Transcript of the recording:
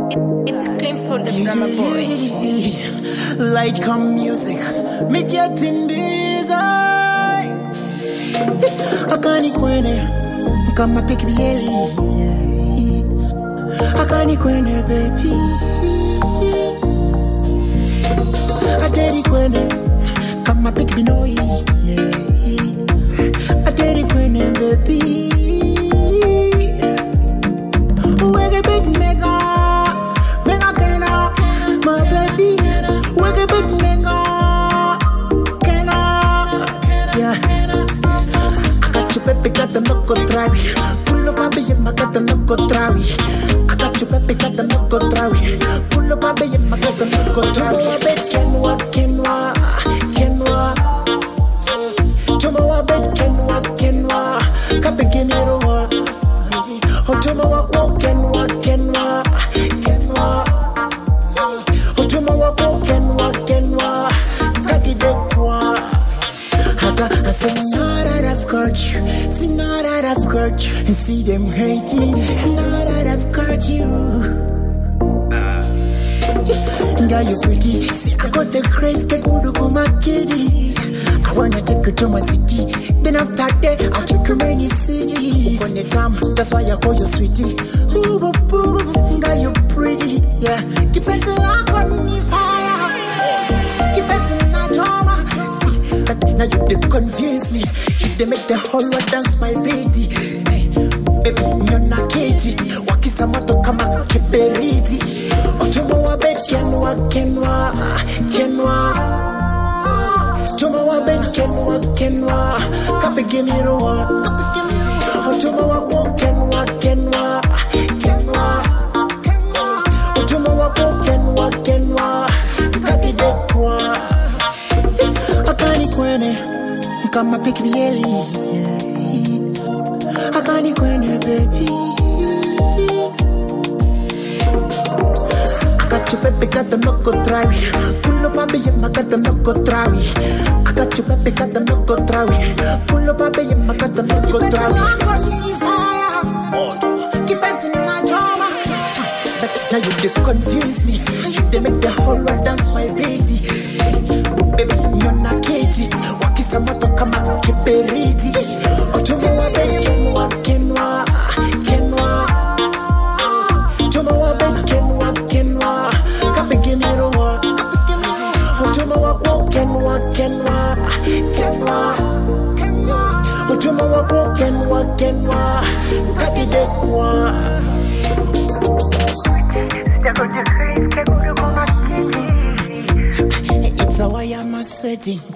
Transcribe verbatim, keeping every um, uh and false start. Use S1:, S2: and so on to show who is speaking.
S1: It's Climpo the drama boy.
S2: Light come music, me getting design. Akani kwene, kama pick bieli. Akani kwene baby. Ateri kwene, kama pick binoi. Ateri kwene baby. Wege big nigga. Pepe got the loco travi. Pull up baby and my got the loco travi. I got you pepe got the loco travi. Pull up baby and my got the loco travi. Bet kenwa kenwa kenwa. Tomorrow bet kenwa kenwa. Kape genero wa. Oh tomorrow walk kenwa kenwa kenwa. Oh tomorrow walk kenwa kenwa. Kagide kwa. Haga asenara. I've got you, see now that I've got you, and see them hating, now that I've got you. Girl, you pretty, see I got the grace, take you to my kitty. I wanna take you to my city, then after that, I'll take you many cities. When the time, that's why I call you sweetie. Ooh, boo, boo, girl, you pretty, yeah. Keep it lock on me fire, keep it in my drama. Now you they confuse me. You they make the whole world dance, my baby. Hey, baby, you're not Katie. Wakisa moto kama kiberiti. Otomo wa bed kenwa kenwa kenwa. Otomo wa bed kenwa kenwa. Kapegeniro wa. Otomo wa ko kenwa kenwa kenwa. Otomo wa ko kenwa kenwa. Kagide kwa. Akani kwene, kama pick bieli. Akani kwene, baby. I got you, baby, got the loco travi. Pull up, baby, I got the loco travi. I got you, baby, got the loco travi. Pull up, baby, I got the loco travi. Keep it in my drama. Now you they confuse me. You they make the whole world dance, my baby. Baby, you're not Katie. Wakisa moto kama kiberiti. Otomo wa bed kenwa kenwa kenwa. Otomo wa bed kenwa kenwa. Kapegenero wa. Otomo wa ko kenwa kenwa kenwa. Otomo wa ko kenwa kenwa. Kagide kwa. It's a why I'm setting.